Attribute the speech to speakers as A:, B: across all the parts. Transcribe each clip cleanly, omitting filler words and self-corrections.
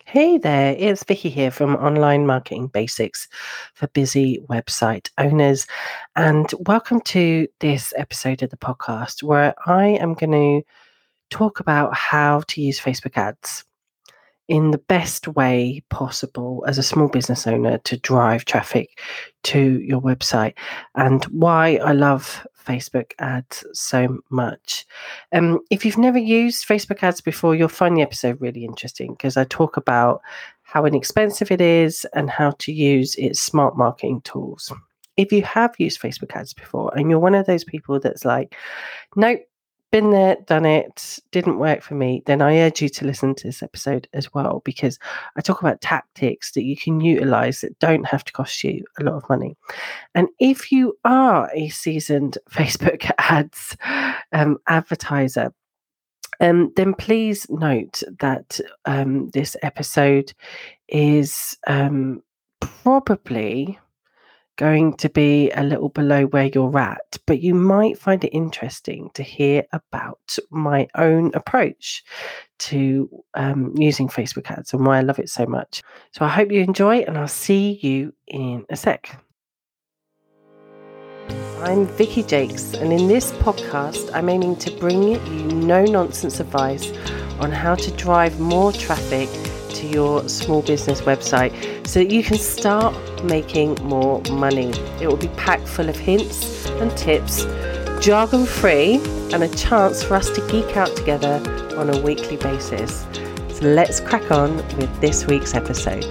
A: Hey there, it's Vicky here from Online Marketing Basics for Busy Website Owners. And welcome to this episode of the podcast where I am going to talk about how to use Facebook ads in the best way possible as a small business owner to drive traffic to your website and why I love Facebook ads so much. If you've never used Facebook ads before, you'll find the episode really interesting because I talk about how inexpensive it is and how to use its smart marketing tools. If you have used Facebook ads before and you're one of those people that's like, nope, been there, done it, didn't work for me, then I urge you to listen to this episode as well, because I talk about tactics that you can utilize that don't have to cost you a lot of money. And if you are a seasoned Facebook ads advertiser, then please note that this episode is probably going to be a little below where you're at, but you might find it interesting to hear about my own approach to using Facebook ads and why I love it so much. So I hope you enjoy, and I'll see you in a sec. I'm Vicky Jakes, and in this podcast, I'm aiming to bring you no-nonsense advice on how to drive more traffic to your small business website so that you can start making more money. It will be packed full of hints and tips, jargon free, and a chance for us to geek out together on a weekly basis. So let's crack on with this week's episode.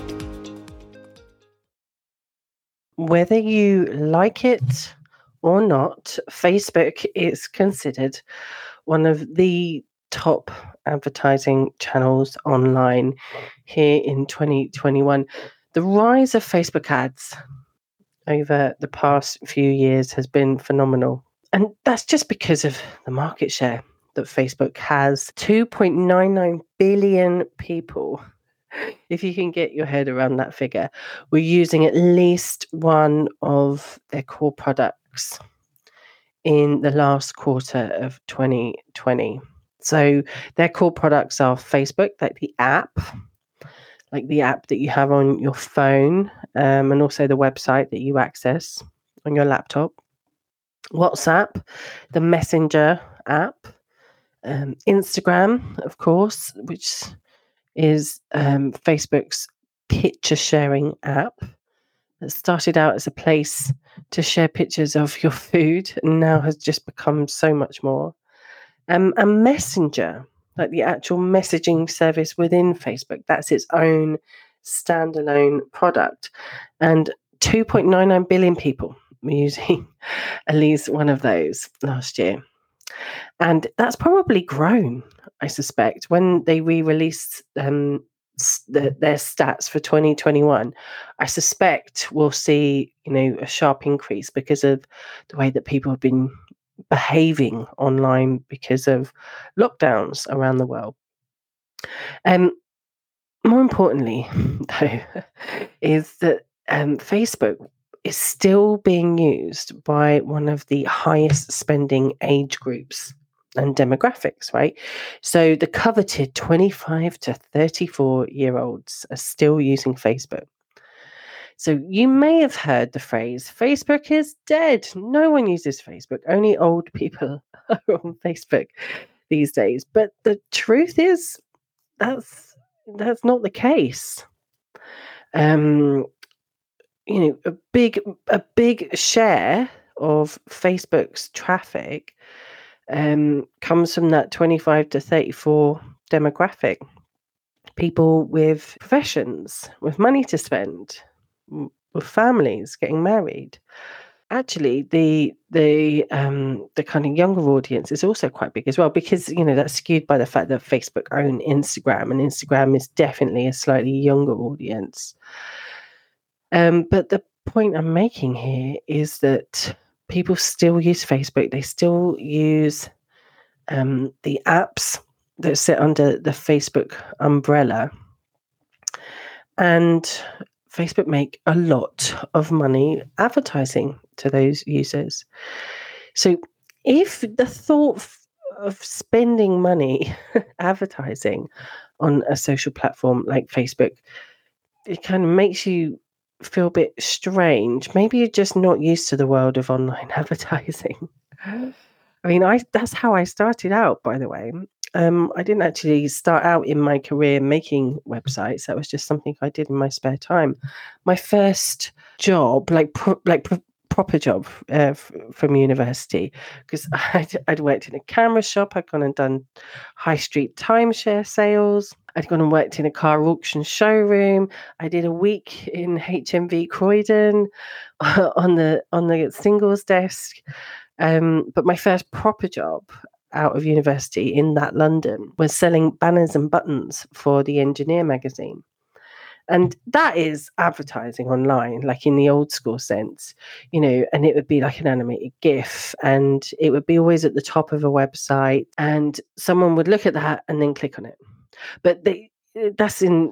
A: Whether you like it or not, Facebook is considered one of the top advertising channels online here in 2021. The rise of Facebook ads over the past few years has been phenomenal. And that's just because of the market share that Facebook has. 2.99 billion people, if you can get your head around that figure, were using at least one of their core products in the last quarter of 2020. So their core products are Facebook, like the app that you have on your phone, and also the website that you access on your laptop, WhatsApp, the Messenger app, Instagram, of course, which is Facebook's picture sharing app that started out as a place to share pictures of your food and now has just become so much more. And Messenger, like the actual messaging service within Facebook, that's its own standalone product. And 2.99 billion people were using at least one of those last year. And that's probably grown, I suspect, when they re-released their stats for 2021. I suspect we'll see, a sharp increase because of the way that people have been behaving online because of lockdowns around the world. More importantly, though, is that Facebook is still being used by one of the highest spending age groups and demographics, right? So the coveted 25 to 34-year-olds are still using Facebook. So you may have heard the phrase, Facebook is dead. No one uses Facebook. Only old people are on Facebook these days. But the truth is that's not the case. A big share of Facebook's traffic comes from that 25 to 34 demographic. People with professions, with money to spend, with families getting married. Actually, the kind of younger audience is also quite big as well, because that's skewed by the fact that Facebook own Instagram, and Instagram is definitely a slightly younger audience. But the point I'm making here is that people still use Facebook. They still use the apps that sit under the Facebook umbrella. And Facebook make a lot of money advertising to those users. So if the thought of spending money advertising on a social platform like Facebook, it kind of makes you feel a bit strange. Maybe you're just not used to the world of online advertising. I mean, that's how I started out, by the way. I didn't actually start out in my career making websites. That was just something I did in my spare time. My first job, proper job from university, because I'd worked in a camera shop. I'd gone and done high street timeshare sales. I'd gone and worked in a car auction showroom. I did a week in HMV Croydon on the singles desk. But my first proper job out of university in that London was selling banners and buttons for the Engineer magazine. And that is advertising online, like in the old school sense, and it would be like an animated GIF, and it would be always at the top of a website, and someone would look at that and then click on it. But that's in,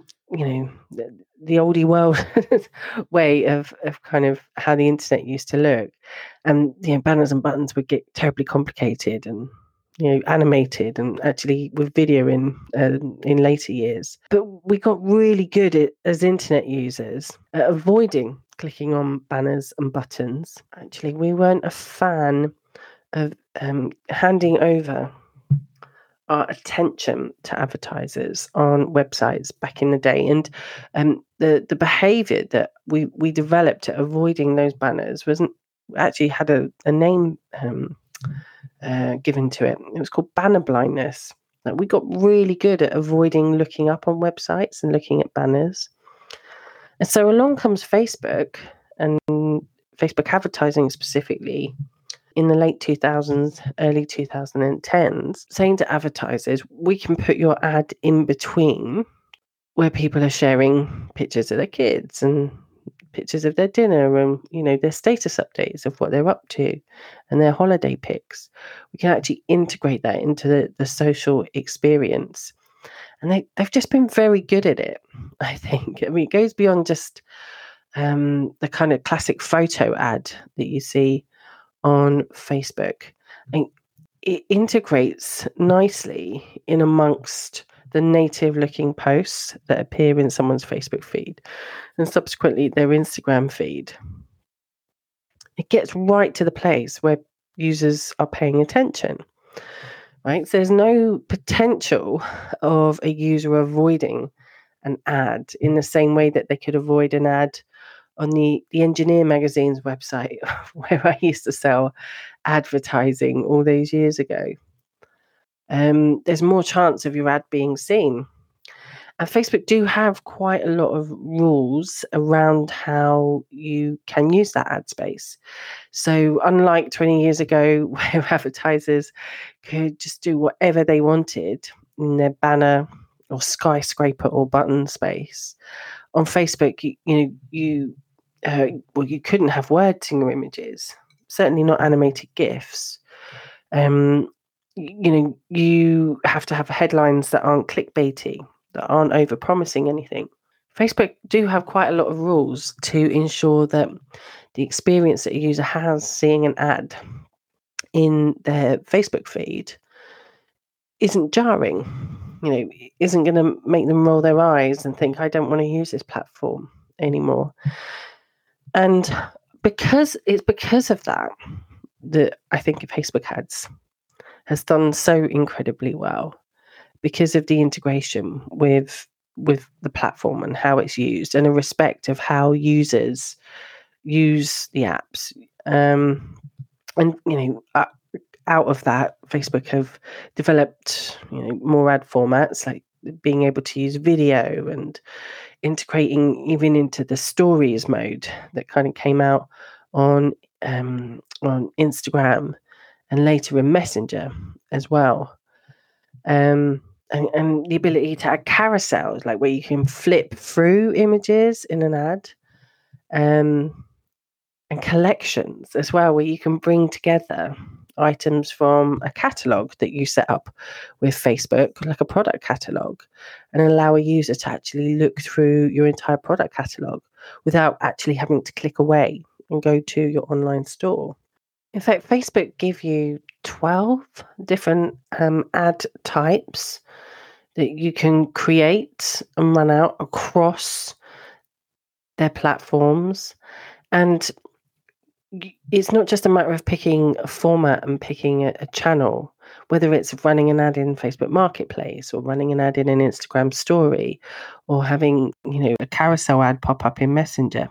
A: the oldie world way of kind of how the internet used to look. And, banners and buttons would get terribly complicated and, animated, and actually with video in later years. But we got really good as internet users at avoiding clicking on banners and buttons. Actually, we weren't a fan of handing over our attention to advertisers on websites back in the day, and the behaviour that we developed at avoiding those banners wasn't actually had a name given to it. It was called banner blindness. Like, we got really good at avoiding looking up on websites and looking at banners. And so along comes Facebook, and Facebook advertising specifically, in the late 2000s, early 2010s, saying to advertisers, we can put your ad in between where people are sharing pictures of their kids and pictures of their dinner and, their status updates of what they're up to and their holiday pics. We can actually integrate that into the social experience. And they've just been very good at it, I think. I mean, it goes beyond just the kind of classic photo ad that you see on Facebook. And it integrates nicely in amongst the native looking posts that appear in someone's Facebook feed and subsequently their Instagram feed. It gets right to the place where users are paying attention, right? So there's no potential of a user avoiding an ad in the same way that they could avoid an ad on the Engineer magazine's website, where I used to sell advertising all those years ago. There's more chance of your ad being seen. And Facebook do have quite a lot of rules around how you can use that ad space. So unlike 20 years ago, where advertisers could just do whatever they wanted in their banner or skyscraper or button space, on Facebook, you couldn't have words in your images, certainly not animated GIFs. You have to have headlines that aren't clickbaity, that aren't over-promising anything. Facebook do have quite a lot of rules to ensure that the experience that a user has seeing an ad in their Facebook feed isn't jarring, isn't going to make them roll their eyes and think, I don't want to use this platform anymore. And because of that I think Facebook ads has done so incredibly well, because of the integration with the platform and how it's used, and a respect of how users use the apps. Out of that, Facebook have developed more ad formats, like being able to use video and integrating even into the stories mode that kind of came out on Instagram and later in Messenger as well. And the ability to add carousels, like where you can flip through images in an ad, and collections as well, where you can bring together items from a catalogue that you set up with Facebook, like a product catalogue, and allow a user to actually look through your entire product catalogue without actually having to click away and go to your online store. In fact, Facebook give you 12 different ad types that you can create and run out across their platforms. And it's not just a matter of picking a format and picking a channel, whether it's running an ad in Facebook Marketplace or running an ad in an Instagram story or having, a carousel ad pop up in Messenger.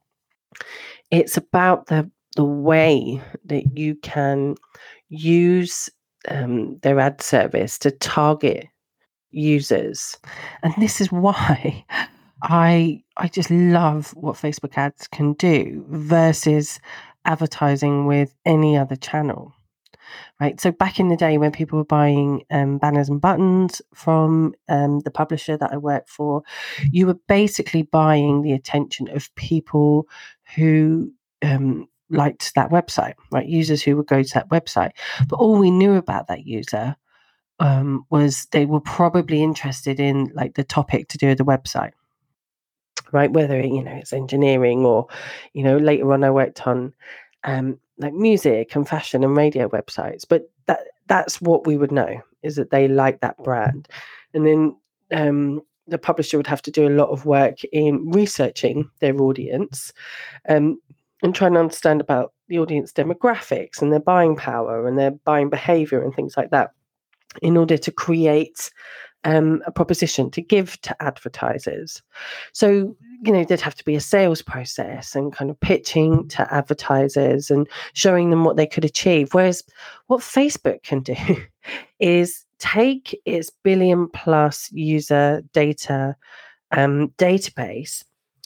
A: It's about the way that you can use their ad service to target users. And this is why I just love what Facebook ads can do versus advertising with any other channel. Right. So back in the day when people were buying banners and buttons from the publisher that I work for, you were basically buying the attention of people who liked that website, right? Users who would go to that website. But all we knew about that user was they were probably interested in like the topic to do with the website, right? Whether it's engineering or later on I worked on like music and fashion and radio websites, but that's what we would know, is that they like that brand. And then the publisher would have to do a lot of work in researching their audience and trying to understand about the audience demographics and their buying power and their buying behavior and things like that, in order to create a proposition to give to advertisers. So, there'd have to be a sales process and kind of pitching to advertisers and showing them what they could achieve. Whereas what Facebook can do is take its billion plus user data database,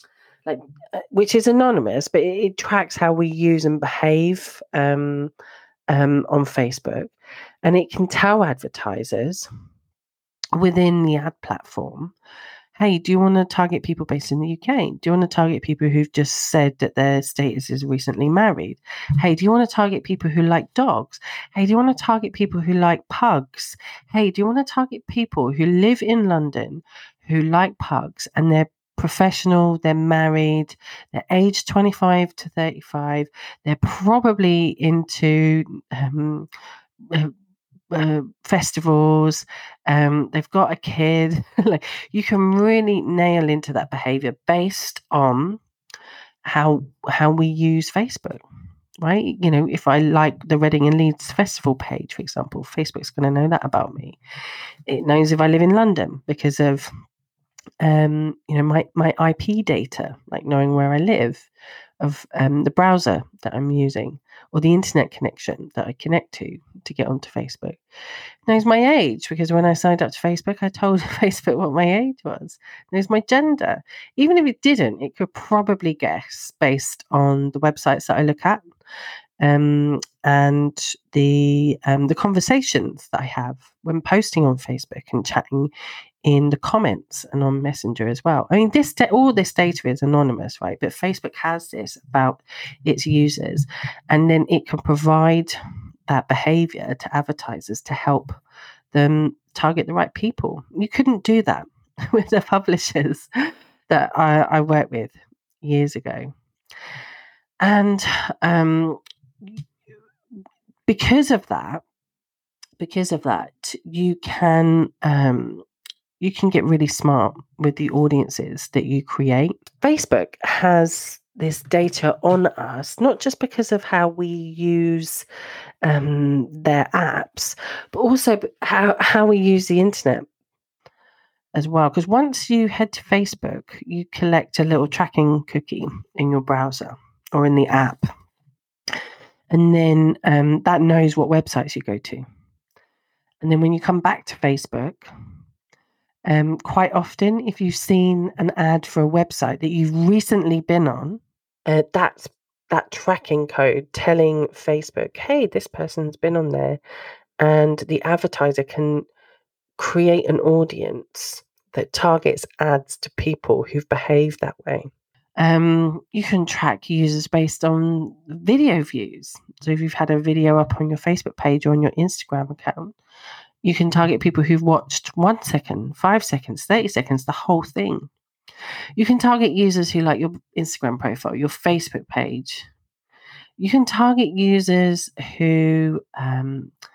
A: which is anonymous, but it tracks how we use and behave on Facebook. And it can tell advertisers within the ad platform, hey, do you want to target people based in the UK? Do you want to target people who've just said that their status is recently married? Hey, do you want to target people who like dogs? Hey, do you want to target people who like pugs? Hey, do you want to target people who live in London who like pugs and they're professional, they're married, they're aged 25 to 35, they're probably into festivals, they've got a kid. Like, you can really nail into that behavior based on how we use Facebook, right? If I like the Reading and Leeds Festival page, for example, Facebook's going to know that about me. It knows if I live in London because of my IP data, like knowing where I live, of the browser that I'm using or the internet connection that I connect to get onto Facebook. It knows my age because when I signed up to Facebook, I told Facebook what my age was. It knows my gender. Even if it didn't, it could probably guess based on the websites that I look at and the conversations that I have when posting on Facebook and chatting in the comments and on Messenger as well. I mean, all this data is anonymous, right? But Facebook has this about its users, and then it can provide that behavior to advertisers to help them target the right people. You couldn't do that with the publishers that I worked with years ago. And because of that, you can get really smart with the audiences that you create. Facebook has this data on us, not just because of how we use their apps, but also how we use the internet as well. Because once you head to Facebook, you collect a little tracking cookie in your browser or in the app. And then that knows what websites you go to. And then when you come back to Facebook, quite often, if you've seen an ad for a website that you've recently been on, that's that tracking code telling Facebook, hey, this person's been on there. And the advertiser can create an audience that targets ads to people who've behaved that way. You can track users based on video views. So if you've had a video up on your Facebook page or on your Instagram account, you can target people who've watched 1 second, 5 seconds, 30 seconds, the whole thing. You can target users who like your Instagram profile, your Facebook page. You can target users who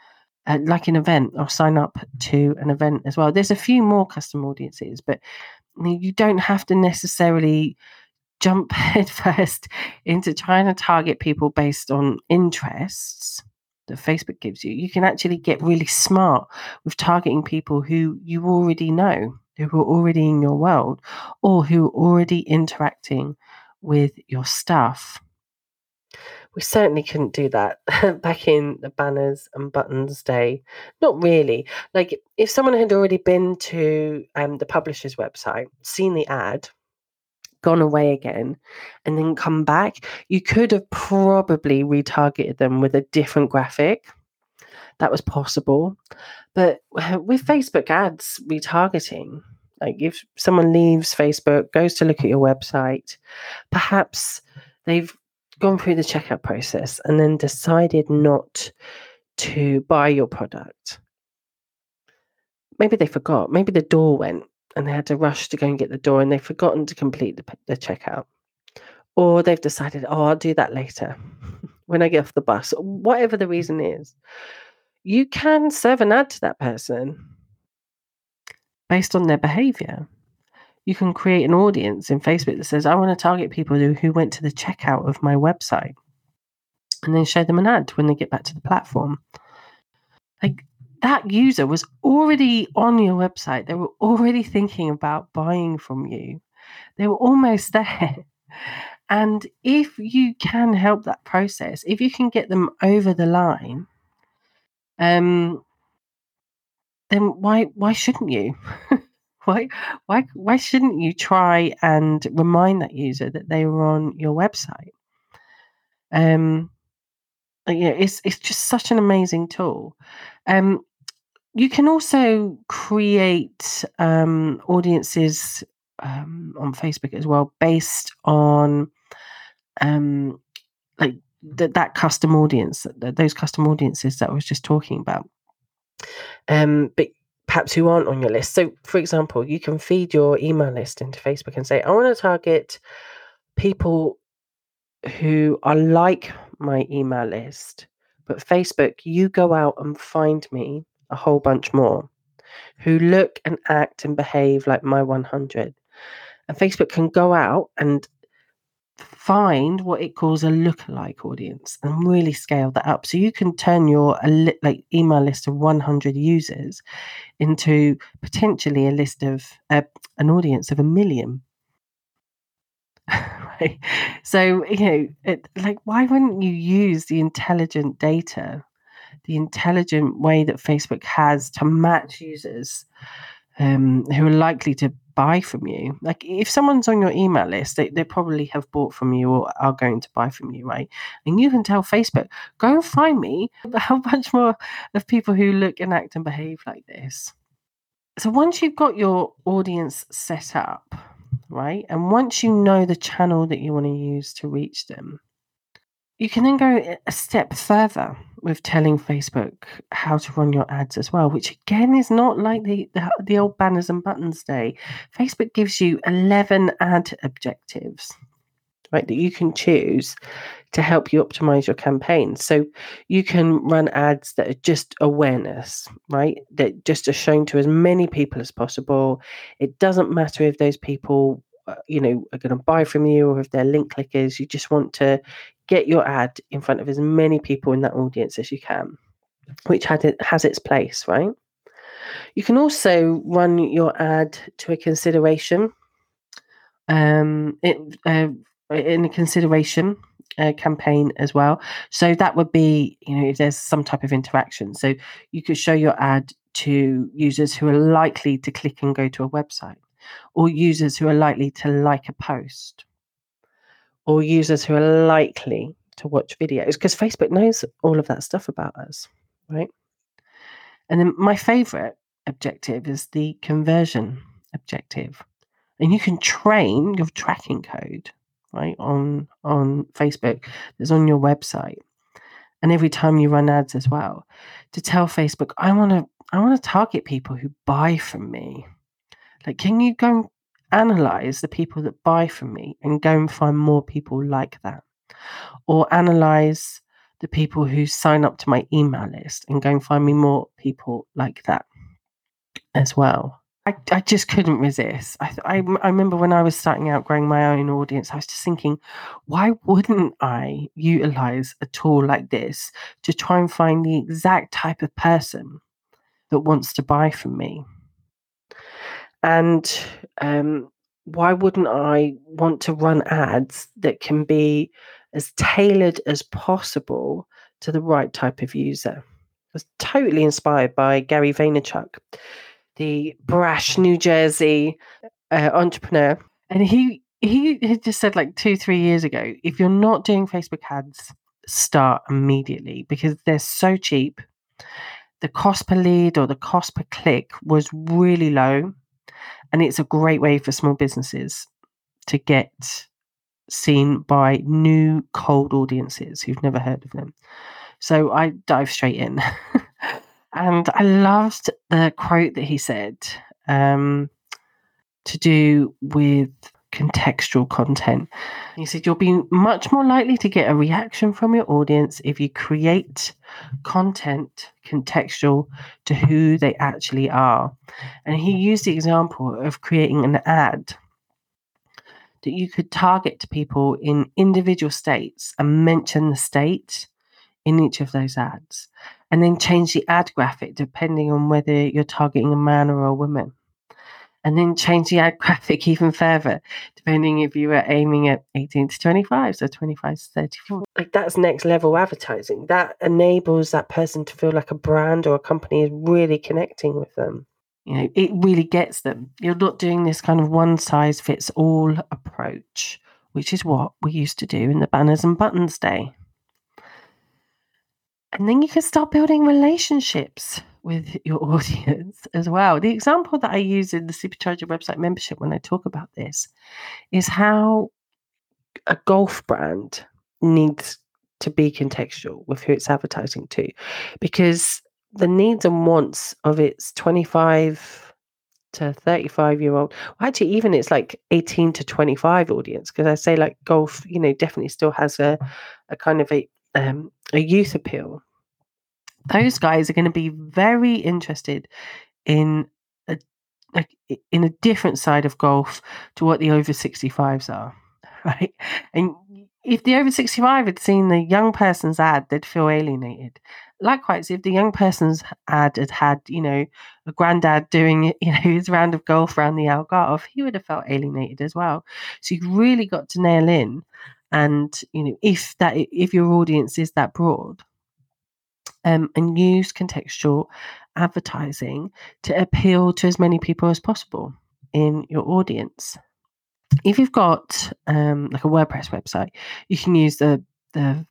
A: like an event, or sign up to an event as well. There's a few more custom audiences, but you don't have to necessarily jump headfirst into trying to target people based on interests that Facebook gives you. You can actually get really smart with targeting people who you already know, who are already in your world, or who are already interacting with your stuff. We certainly couldn't do that back in the banners and buttons day. Not really. Like, if someone had already been to the publisher's website, seen the ad, gone away again, and then come back, you could have probably retargeted them with a different graphic. That was possible. But with Facebook ads retargeting, like if someone leaves Facebook, goes to look at your website, perhaps they've gone through the checkout process and then decided not to buy your product. Maybe they forgot. Maybe the door went and they had to rush to go and get the door, and they've forgotten to complete the checkout. Or they've decided, oh, I'll do that later when I get off the bus. Whatever the reason is, you can serve an ad to that person based on their behavior. You can create an audience in Facebook that says, I want to target people who went to the checkout of my website, and then show them an ad when they get back to the platform. Like, that user was already on your website. They were already thinking about buying from you. They were almost there. And if you can help that process, if you can get them over the line, then why shouldn't you? why shouldn't you try and remind that user that they were on your website? It's just such an amazing tool. You can also create audiences on Facebook as well, based on like that custom audience, those custom audiences that I was just talking about. But perhaps who aren't on your list. So, for example, you can feed your email list into Facebook and say, I want to target people who are like my email list, but Facebook, you go out and find me a whole bunch more who look and act and behave like my 100. And Facebook can go out and find what it calls a lookalike audience and really scale that up. So you can turn your email list of 100 users into potentially a list of an audience of 1 million. Right? So, why wouldn't you use the intelligent data, the intelligent way that Facebook has to match users who are likely to buy from you? Like, if someone's on your email list, they probably have bought from you or are going to buy from you, right? And you can tell Facebook, go and find me a whole bunch more of people who look and act and behave like this. So once you've got your audience set up, right, and once you know the channel that you want to use to reach them, you can then go a step further with telling Facebook how to run your ads as well, which again is not like the old banners and buttons day. Facebook gives you 11 ad objectives, right, that you can choose to help you optimize your campaign. So you can run ads that are just awareness, right, that just are shown to as many people as possible. It doesn't matter if those people are going to buy from you or if they're link clickers. You just want to get your ad in front of as many people in that audience as you can, which has its place, right? You can also run your ad to a consideration in a consideration campaign as well. So that would be, if there's some type of interaction. So you could show your ad to users who are likely to click and go to a website, or users who are likely to like a post, or users who are likely to watch videos, because Facebook knows all of that stuff about us, right? And then my favorite objective is the conversion objective. And you can train your tracking code, right, on Facebook that's on your website, and every time you run ads as well, to tell Facebook, I want to target people who buy from me. Like, can you go and analyze the people that buy from me and go and find more people like that? Or analyze the people who sign up to my email list and go and find me more people like that as well. I just couldn't resist. I remember when I was starting out growing my own audience, I was just thinking, why wouldn't I utilize a tool like this to try and find the exact type of person that wants to buy from me? And why wouldn't I want to run ads that can be as tailored as possible to the right type of user? I was totally inspired by Gary Vaynerchuk, the brash New Jersey entrepreneur. And he had just said like 2-3 years ago, if you're not doing Facebook ads, start immediately because they're so cheap. The cost per lead or the cost per click was really low. And it's a great way for small businesses to get seen by new cold audiences who've never heard of them. So I dived straight in. And I loved the quote that he said to do with contextual content. He said, you'll be much more likely to get a reaction from your audience if you create content contextual to who they actually are. And he used the example of creating an ad that you could target to people in individual states and mention the state in each of those ads, and then change the ad graphic depending on whether you're targeting a man or a woman. And then change the ad graphic even further, depending if you were aiming at 18 to 25, so 25 to 34. Like that's next level advertising. That enables that person to feel like a brand or a company is really connecting with them. You know, it really gets them. You're not doing this kind of one size fits all approach, which is what we used to do in the banners and buttons day. And then you can start building relationships with your audience as well. The example that I use in the Supercharger website membership when I talk about this is how a golf brand needs to be contextual with who it's advertising to, because the needs and wants of its 25 to 35-year-old, well, actually even it's like 18 to 25 audience, because I say like golf, you know, definitely still has a kind of a youth appeal. Those guys are going to be very interested in in a different side of golf to what the over 65s are, right? And if the over 65 had seen the young person's ad, they'd feel alienated. Likewise, if the young person's ad had, you know, a granddad doing, you know, his round of golf around the Algarve, he would have felt alienated as well. So you've really got to nail in, and you know, if your audience is that broad, and use contextual advertising to appeal to as many people as possible in your audience. If you've got like a WordPress website, you can use the kind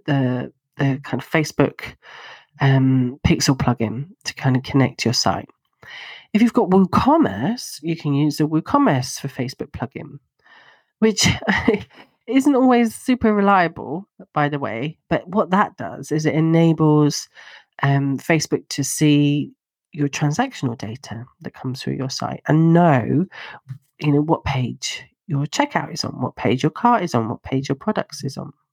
A: of Facebook pixel plugin to kind of connect your site. If you've got WooCommerce, you can use the WooCommerce for Facebook plugin, which isn't always super reliable, by the way. But what that does is it enables Facebook to see your transactional data that comes through your site and know, you know, what page your checkout is on, what page your cart is on, what page your products is on.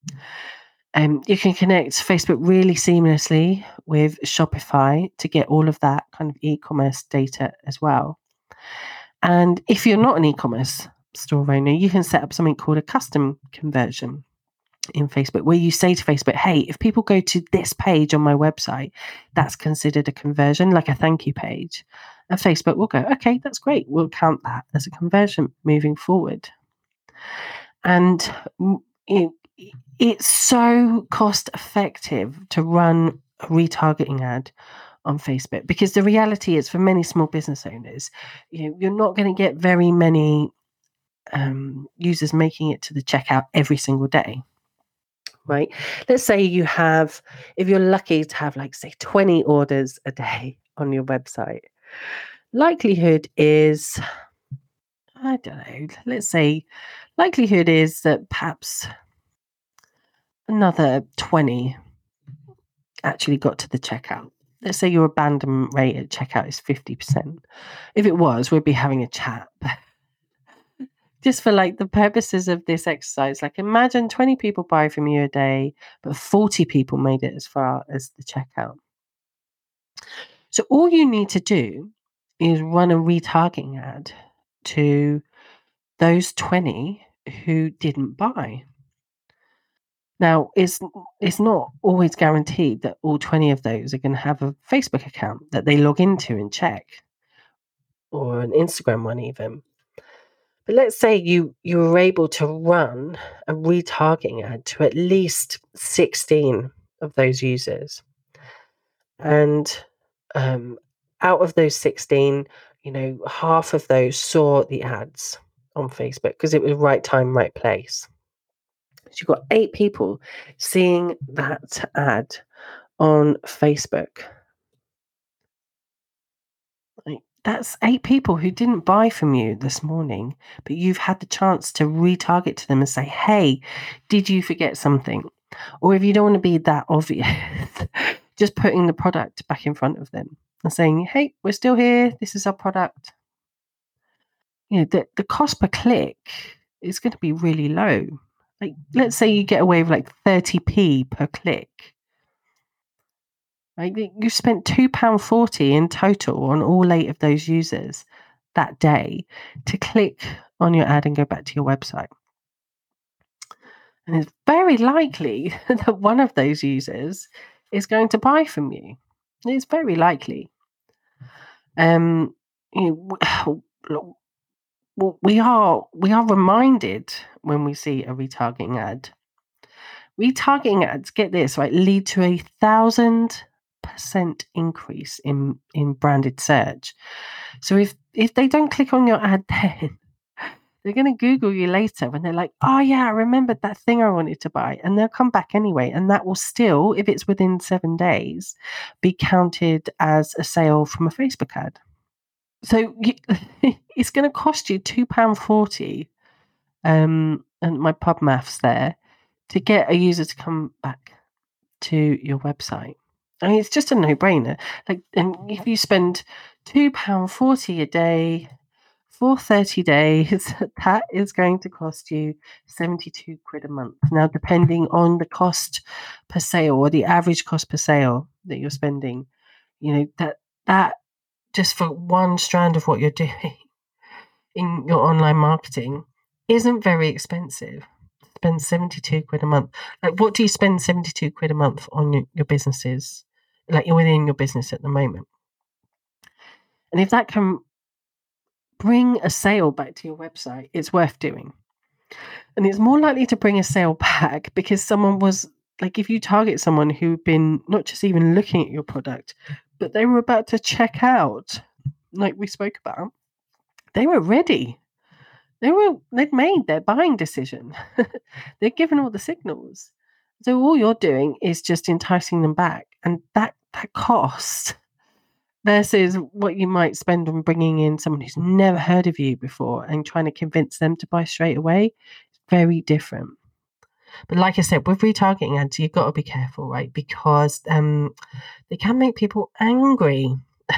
A: You can connect Facebook really seamlessly with Shopify to get all of that kind of e-commerce data as well. And if you're not an e-commerce store owner, you can set up something called a custom conversion in Facebook, where you say to Facebook, hey, if people go to this page on my website, that's considered a conversion, like a thank you page. And Facebook will go, okay, that's great. We'll count that as a conversion moving forward. And it's so cost effective to run a retargeting ad on Facebook, because the reality is for many small business owners, you know, you're not going to get very many users making it to the checkout every single day, right? Let's say you have, if you're lucky to have like say 20 orders a day on your website, likelihood is, I don't know, let's say likelihood is that perhaps another 20 actually got to the checkout. Let's say your abandonment rate at checkout is 50%. If it was, we'd be having a chat. just for like the purposes of this exercise, like imagine 20 people buy from you a day, but 40 people made it as far as the checkout. So all you need to do is run a retargeting ad to those 20 who didn't buy. Now, it's not always guaranteed that all 20 of those are going to have a Facebook account that they log into and check, or an Instagram one even. But let's say you were able to run a retargeting ad to at least 16 of those users. And out of those 16, half of those saw the ads on Facebook because it was right time, right place. So you've got 8 people seeing that ad on Facebook. That's 8 people who didn't buy from you this morning, but you've had the chance to retarget to them and say, hey, did you forget something? Or if you don't want to be that obvious, just putting the product back in front of them and saying, hey, we're still here. This is our product. The cost per click is going to be really low. Like, let's say you get away with like 30p per click. Right? You spent £2.40 in total on all 8 of those users that day to click on your ad and go back to your website. And it's very likely that one of those users is going to buy from you. It's very likely. We are reminded when we see a retargeting ad. Retargeting ads, get this, right, lead to 1,000% increase in branded search. So if they don't click on your ad then, they're going to Google you later when they're like, oh yeah, I remembered that thing I wanted to buy. And they'll come back anyway. And that will still, if it's within 7 days, be counted as a sale from a Facebook ad. So it's going to cost you £2.40, and my pub maths there, to get a user to come back to your website. I mean, it's just a no-brainer. And if you spend £2.40 a day for 30 days, that is going to cost you 72 quid a month. Now, depending on the cost per sale or the average cost per sale that you're spending, that just for one strand of what you're doing in your online marketing isn't very expensive. Spend 72 quid a month. Like, what do you spend 72 quid a month on your businesses? Like, you're within your business at the moment. And if that can bring a sale back to your website, it's worth doing. And it's more likely to bring a sale back because someone was, like, if you target someone who'd been not just even looking at your product, but they were about to check out, like we spoke about, they were ready. They'd made their buying decision. They'd given all the signals. So all you're doing is just enticing them back. And that cost versus what you might spend on bringing in someone who's never heard of you before and trying to convince them to buy straight away, is very different. But like I said, with retargeting ads, you've got to be careful, right? Because they can make people angry.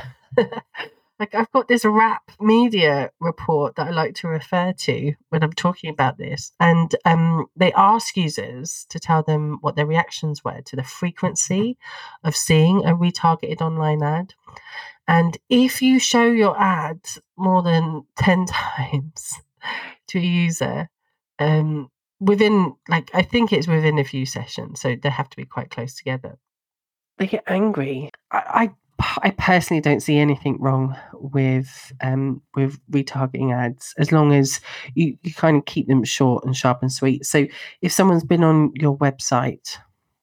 A: Like, I've got this Wrap Media report that I like to refer to when I'm talking about this. And they ask users to tell them what their reactions were to the frequency of seeing a retargeted online ad. And if you show your ad more than 10 times to a user, within, like, I think it's within a few sessions, so they have to be quite close together, they get angry. I personally don't see anything wrong with retargeting ads as long as you kind of keep them short and sharp and sweet. So if someone's been on your website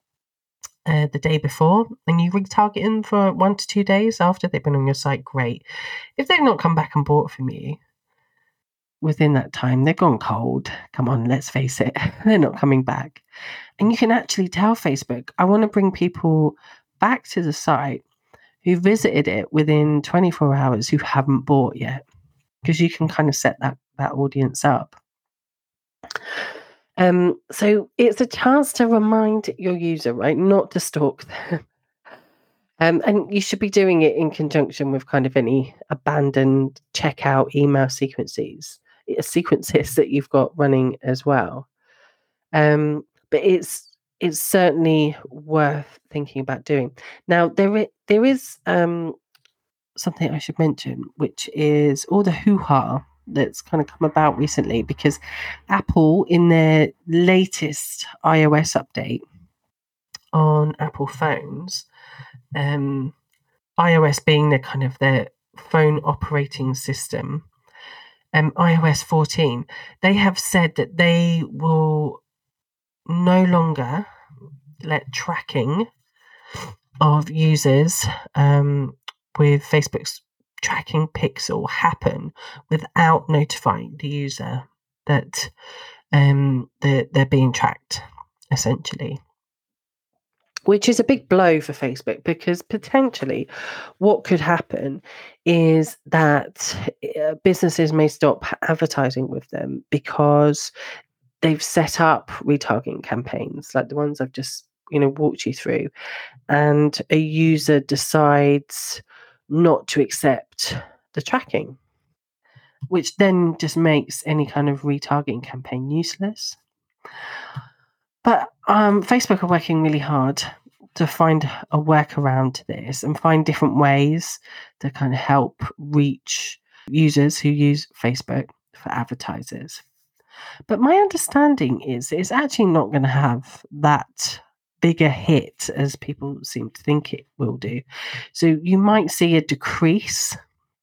A: the day before and you retarget them for 1 to 2 days after they've been on your site, great. If they've not come back and bought from you within that time, they've gone cold. Come on, let's face it, they're not coming back. And you can actually tell Facebook, I want to bring people back to the site who visited it within 24 hours who haven't bought yet, because you can kind of set that audience up. So it's a chance to remind your user, right, not to stalk them. And you should be doing it in conjunction with kind of any abandoned checkout email sequences. sequences that you've got running as well. But it's certainly worth thinking about doing. Now there is something I should mention, which is all the hoo-ha that's kind of come about recently, because Apple, in their latest iOS update on Apple phones, iOS being the kind of their phone operating system, iOS 14, they have said that they will no longer let tracking of users with Facebook's tracking pixel happen without notifying the user that they're being tracked, essentially. Which is a big blow for Facebook, because potentially what could happen is that businesses may stop advertising with them because they've set up retargeting campaigns like the ones I've just walked you through, and a user decides not to accept the tracking, which then just makes any kind of retargeting campaign useless. But Facebook are working really hard to find a workaround to this and find different ways to kind of help reach users who use Facebook for advertisers. But my understanding is it's actually not going to have that bigger hit as people seem to think it will do. So you might see a decrease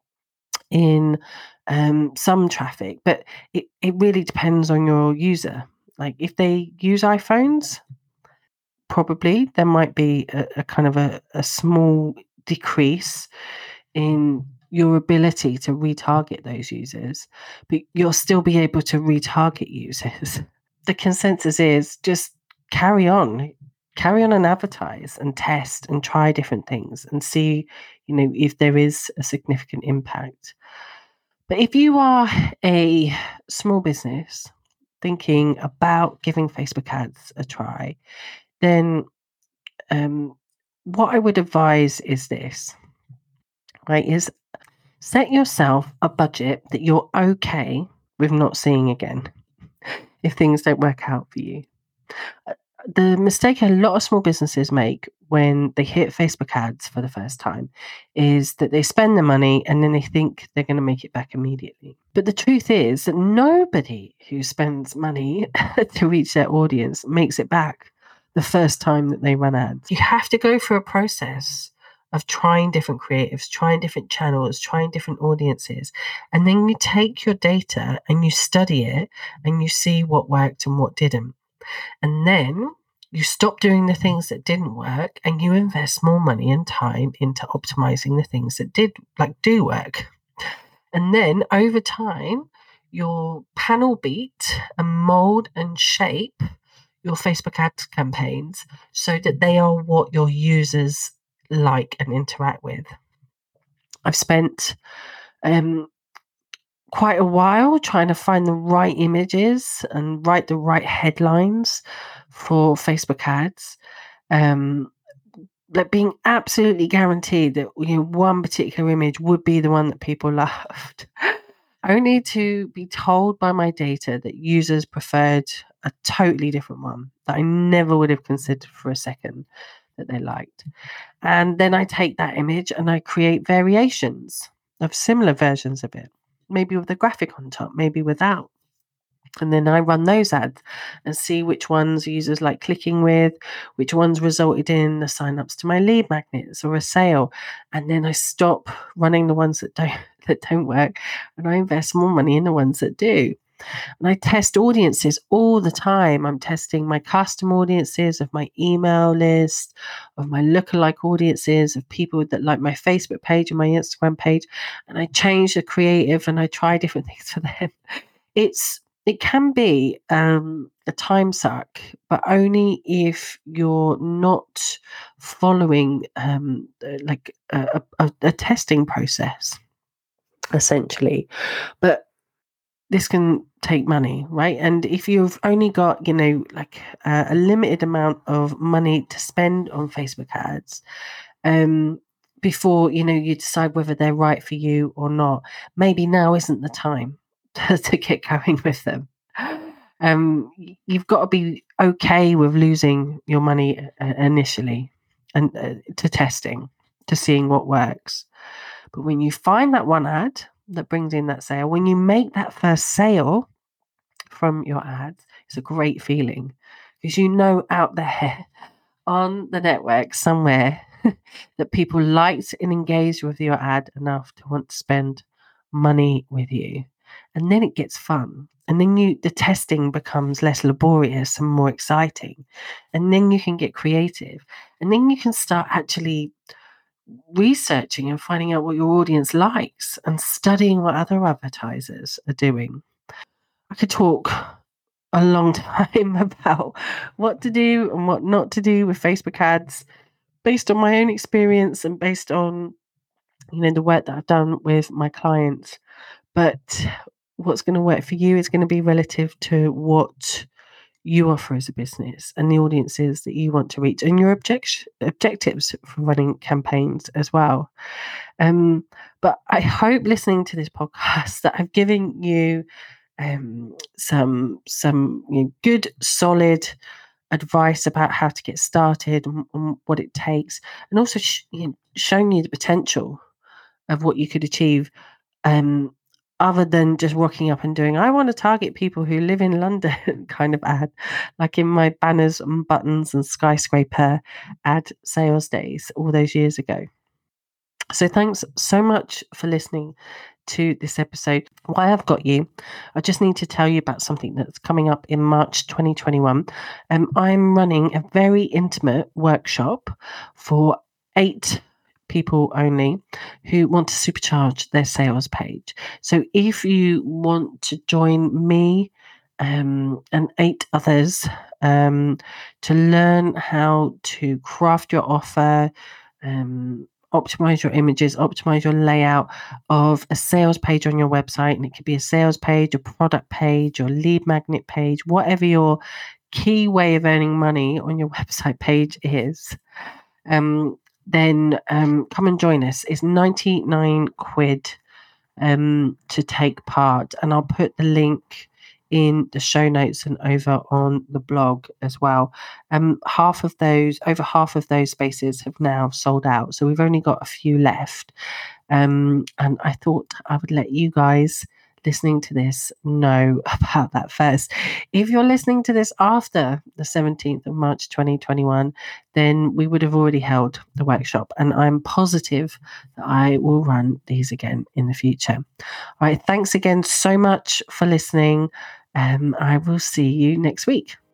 A: in some traffic, but it really depends on your user. Like if they use iPhones, probably there might be a kind of a small decrease in your ability to retarget those users, but you'll still be able to retarget users. The consensus is just carry on and advertise and test and try different things and see, if there is a significant impact. But if you are a small business thinking about giving Facebook ads a try, then what I would advise is this, right? Is set yourself a budget that you're okay with not seeing again if things don't work out for you. The mistake a lot of small businesses make when they hit Facebook ads for the first time is that they spend the money and then they think they're going to make it back immediately. But the truth is that nobody who spends money to reach their audience makes it back the first time that they run ads. You have to go through a process of trying different creatives, trying different channels, trying different audiences. And then you take your data and you study it and you see what worked and what didn't. And then you stop doing the things that didn't work and you invest more money and time into optimizing the things that do work. And then over time, your panel beat and mold and shape your Facebook ads campaigns so that they are what your users like and interact with. I've spent quite a while trying to find the right images and write the right headlines for Facebook ads, like being absolutely guaranteed that one particular image would be the one that people loved, only to be told by my data that users preferred a totally different one that I never would have considered for a second that they liked. And then I take that image and I create variations of similar versions of it, maybe with a graphic on top, maybe without. And then I run those ads and see which ones users like clicking with, which ones resulted in the signups to my lead magnets or a sale. And then I stop running the ones that don't work, and I invest more money in the ones that do. And I test audiences all the time. I'm testing my custom audiences of my email list, of my lookalike audiences, of people that like my Facebook page and my Instagram page. And I change the creative and I try different things for them. It can be a time suck, but only if you're not following like a testing process, essentially. But this can take money, right? And if you've only got, like a limited amount of money to spend on Facebook ads, before, you decide whether they're right for you or not, maybe now isn't the time to get going with them. You've got to be okay with losing your money initially and to testing, to seeing what works. But when you find that one ad that brings in that sale, when you make that first sale from your ads, it's a great feeling because you know out there on the network somewhere that people liked and engaged with your ad enough to want to spend money with you. And then it gets fun. And then the testing becomes less laborious and more exciting. And then you can get creative. And then you can start actually researching and finding out what your audience likes and studying what other advertisers are doing. I could talk a long time about what to do and what not to do with Facebook ads based on my own experience and based on the work that I've done with my clients. But what's going to work for you is going to be relative to what you offer as a business and the audiences that you want to reach and your objectives for running campaigns as well. But I hope listening to this podcast that I've given you some good solid advice about how to get started and what it takes, and also showing you the potential of what you could achieve, other than just rocking up and doing I want to target people who live in London kind of ad, like in my banners and buttons and skyscraper ad sales days all those years ago. So thanks so much for listening to this episode. Why I've got you, I just need to tell you about something that's coming up in March 2021. I'm running a very intimate workshop for 8 people only who want to supercharge their sales page. So if you want to join me and 8 others to learn how to craft your offer, optimize your images, optimize your layout of a sales page on your website. And it could be a sales page, a product page, or lead magnet page, whatever your key way of earning money on your website page is. Then come and join us. It's 99 quid to take part. And I'll put the link in the show notes and over on the blog as well. Over half of those spaces have now sold out. So we've only got a few left. And I thought I would let you guys listening to this know about that first. If you're listening to this after the 17th of March 2021, then we would have already held the workshop, and I'm positive that I will run these again in the future. All right, thanks again so much for listening. I will see you next week.